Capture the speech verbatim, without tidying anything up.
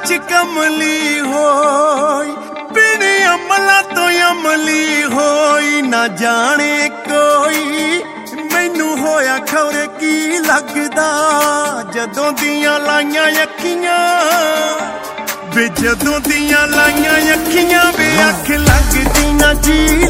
विच कमली होई, बिन अमला तो अमली होई। ना जाने कोई मैनू होया खौरे की लगदा, जदों दियां लाइयां अखियां वे, जदों दियां लाइयां अखियां वे अख लगदी ना जी।